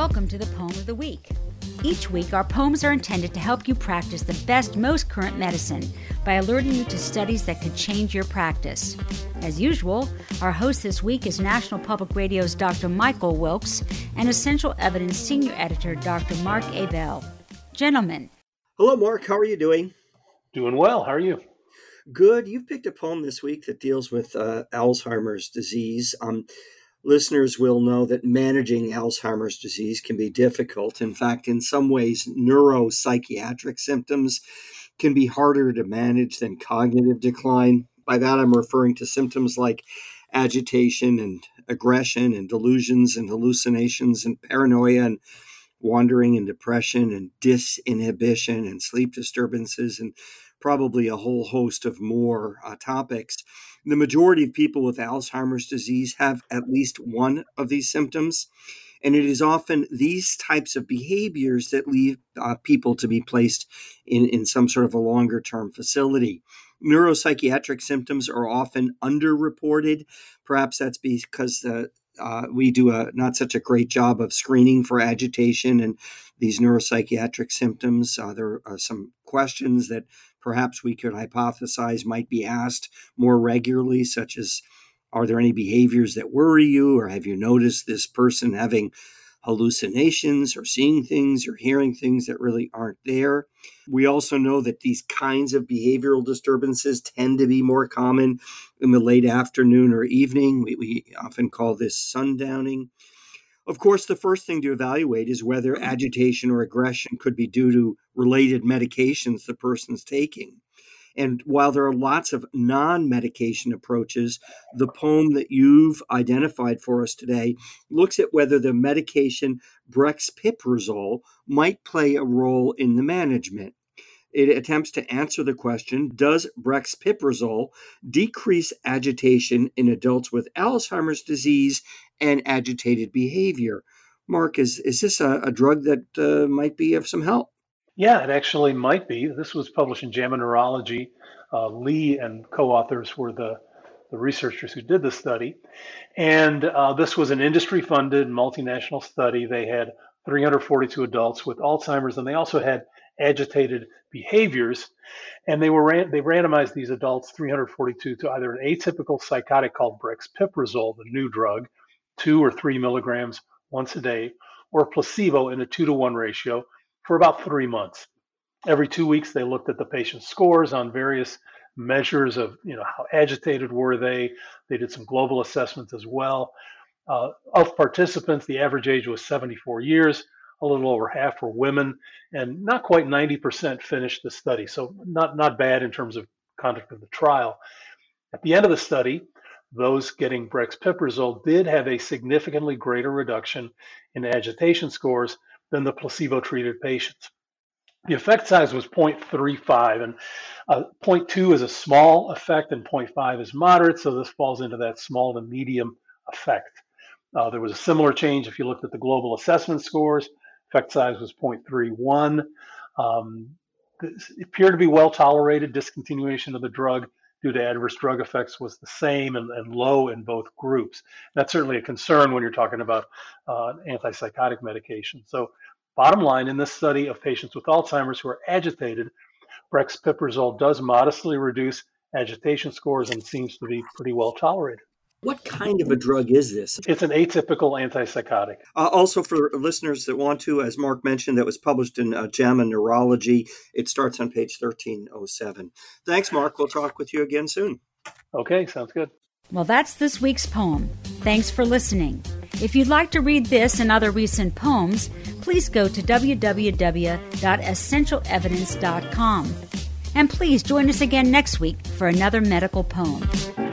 Welcome to the Poem of the Week. Each week, our poems are intended to help you practice the best, most current medicine by alerting you to studies that could change your practice. As usual, our host this week is National Public Radio's Dr. Michael Wilkes and Essential Evidence Senior Editor Dr. Mark Abell. Gentlemen. Hello, Mark. How are you doing? Doing well. How are you? Good. You've picked a poem this week that deals with Alzheimer's disease. Listeners will know that managing Alzheimer's disease can be difficult. In fact, in some ways, neuropsychiatric symptoms can be harder to manage than cognitive decline. By that, I'm referring to symptoms like agitation and aggression and delusions and hallucinations and paranoia and wandering and depression and disinhibition and sleep disturbances and probably a whole host of more topics. The majority of people with Alzheimer's disease have at least one of these symptoms, and it is often these types of behaviors that lead people to be placed in some sort of a longer-term facility. Neuropsychiatric symptoms are often underreported. Perhaps that's because we do not such a great job of screening for agitation and these neuropsychiatric symptoms. There are some questions that perhaps we could hypothesize might be asked more regularly, such as, are there any behaviors that worry you, or have you noticed this person having hallucinations or seeing things or hearing things that really aren't there? We also know that these kinds of behavioral disturbances tend to be more common in the late afternoon or evening. We often call this sundowning. Of course, the first thing to evaluate is whether agitation or aggression could be due to related medications the person's taking. And while there are lots of non-medication approaches, the poem that you've identified for us today looks at whether the medication brexpiprazole might play a role in the management. It attempts to answer the question, does brexpiprazole decrease agitation in adults with Alzheimer's disease and agitated behavior? Mark, is this a drug that might be of some help? Yeah, it actually might be. This was published in JAMA Neurology. Lee and co-authors were the researchers who did the study. And this was an industry-funded multinational study. They had 342 adults with Alzheimer's, and they also had agitated behaviors. And they randomized these adults, 342, to either an atypical psychotic called brexpiprazole, the new drug, 2 or 3 milligrams once a day, or placebo in a 2-to-1 ratio for about 3 months. Every 2 weeks, they looked at the patient's scores on various measures of, how agitated were they. They did some global assessments as well. Of participants, the average age was 74 years. A little over half were women, and not quite 90% finished the study. So not bad in terms of conduct of the trial. At the end of the study, those getting brexpiprazole did have a significantly greater reduction in agitation scores than the placebo-treated patients. The effect size was 0.35, and 0.2 is a small effect and 0.5 is moderate, so this falls into that small to medium effect. There was a similar change if you looked at the global assessment scores. Effect size was 0.31. It appeared to be well tolerated. Discontinuation of the drug due to adverse drug effects was the same and low in both groups. That's certainly a concern when you're talking about antipsychotic medication. So bottom line, in this study of patients with Alzheimer's who are agitated, brexpiprazole does modestly reduce agitation scores and seems to be pretty well tolerated. What kind of a drug is this? It's an atypical antipsychotic. Also, for listeners that want to, as Mark mentioned, that was published in JAMA Neurology. It starts on page 1307. Thanks, Mark. We'll talk with you again soon. Okay, sounds good. Well, that's this week's poem. Thanks for listening. If you'd like to read this and other recent poems, please go to www.essentialevidence.com. And please join us again next week for another medical poem.